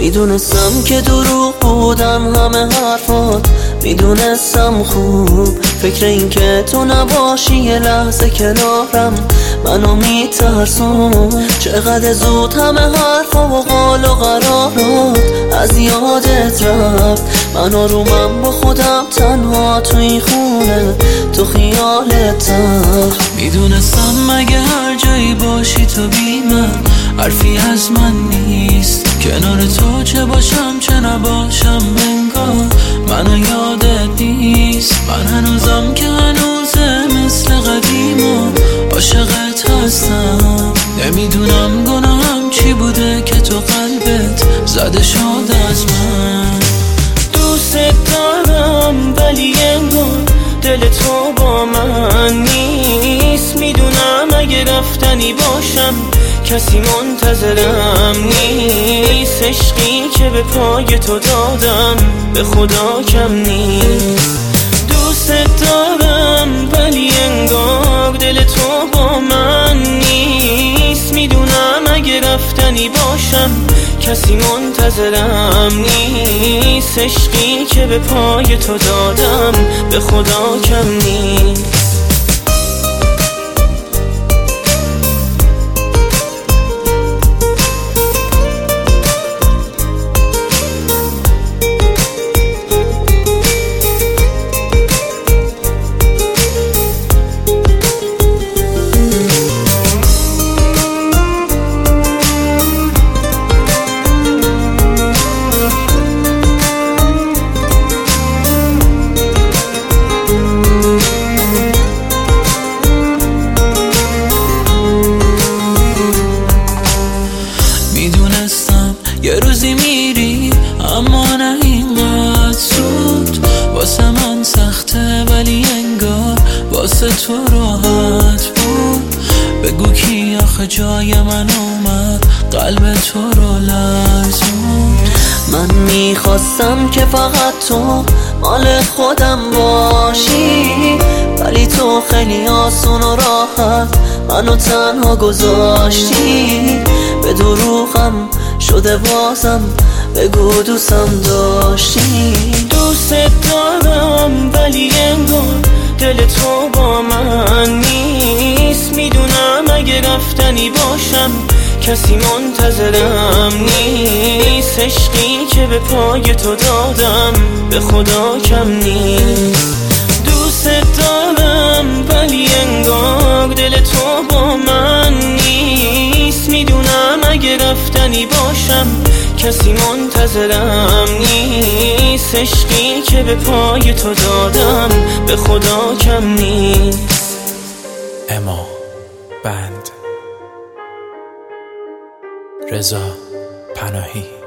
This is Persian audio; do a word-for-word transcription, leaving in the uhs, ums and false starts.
میدونستم که دروغ بودم همه حرفات، میدونستم خوب فکر این که تو نباشی یه لحظه کنارم منو میترسون. چقدر زود همه حرفا و قال و قرارات از یادت رفت، من آرومم با خودم تنها تو این خونه تو خیالتم. میدونستم مگه هر جایی باشی تو بی من حرفی از من نیست، کنار تو چه باشم چه نباشم انگار منو یادت نیست. من هنوزم که هنوزه مثل قدیم و عاشقت هستم، نمیدونم گناهم چی بوده که تو قلبت زده شد از من. دوست دارم ولی انگار دل تو با من نیست، میدونم اگه رفتنی باشم کسی منتظرم نیست. عشقی که به پای تو دادم به خدا کم نیست. دوست دارم ولی انگار دل تو با من نیست، میدونم اگه رفتنی باشم کسی منتظرم نیست. عشقی که به پای تو دادم به خدا کم نیست. یه روزی میری اما نه اینقدر زود، واسه من سخته ولی انگار واسه تو راحت بود. بگو کی آخه جای من اومد قلب تو رو لرزون. من میخواستم که فقط تو مال خودم باشی، ولی تو خیلی آسون و راحت منو تنها گذاشتی. به دروغم شده بازم بگو دوستم داشتی. دوست دارم ولی انگار دل تو با من نیست، میدونم اگه رفتنی باشم کسی منتظرم نیست. عشقی که به پای تو دادم به خدا کم نیست. دوست دارم ولی انگار دل تو با من نیست، میدونم اگه رفتنی باشم کسی منتظرم نیست. عشقی که به پای تو دادم به خدا کم نیست. اما بند رضا پناهی.